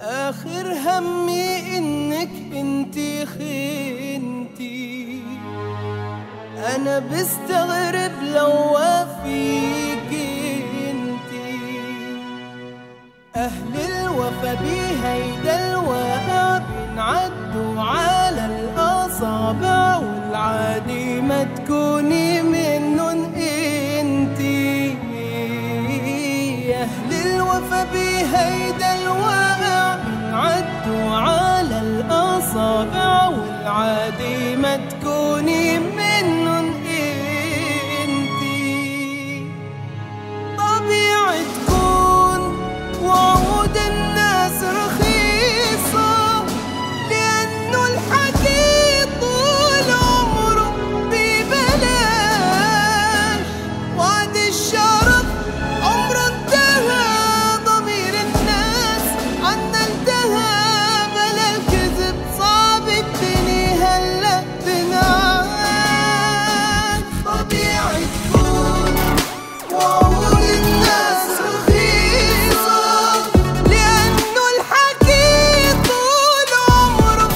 آخر همي إنك انتي خنتي. أنا بستغرب لو وافيك انتي. أهل الوفا بهيدا الواقع بنعدوا على الأصابع، والعادي ما تكوني منن انتي. أهل الوفا بهيدا الواقع بنعدوا على الأصابع، والعادي ما تكوني منن انتي. طبيعي تكون وعود الناس رخيصة، لأنه الحكي طول عمره ببلاش. وعد الشرف عمره انتهى، ضمير الناس عنا انتهى. بلا الكذب صعب الدنيا هلا تنعاد. طبيعي تكون وعود الناس رخيصة، لأنه الحكي طول عمره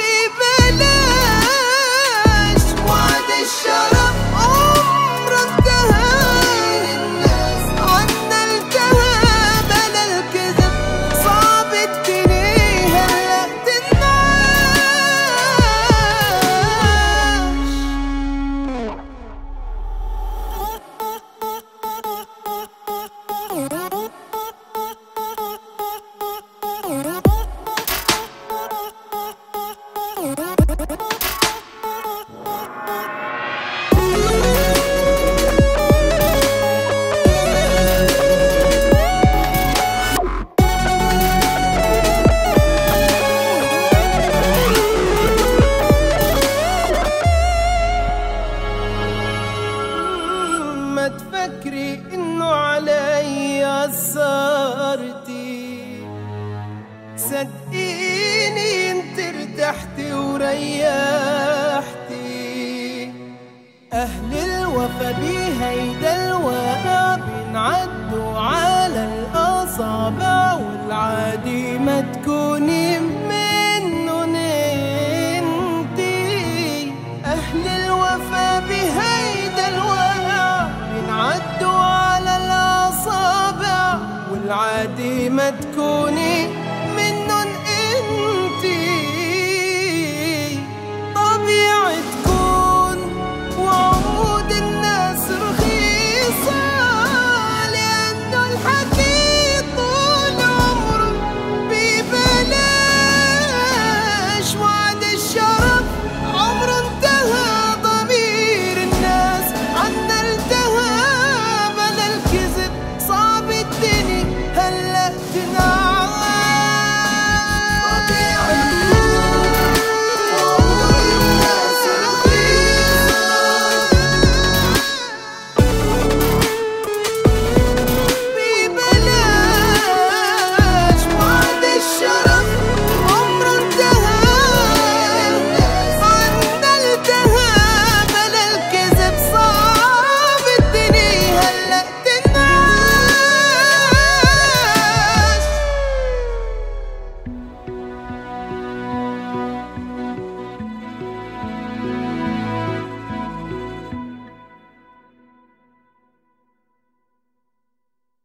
ببلاش. وعد الشرف عمره انتهى، الناس عنا انتهى. بلا الكذب صعب الدنيا هلا ما تفكري إنه علي أثرتي. صدقيني انت ارتحتي وريحتي. أهل الوفا بهيدا الواقع بنعدوا على الأصابع، والعادي ما تكون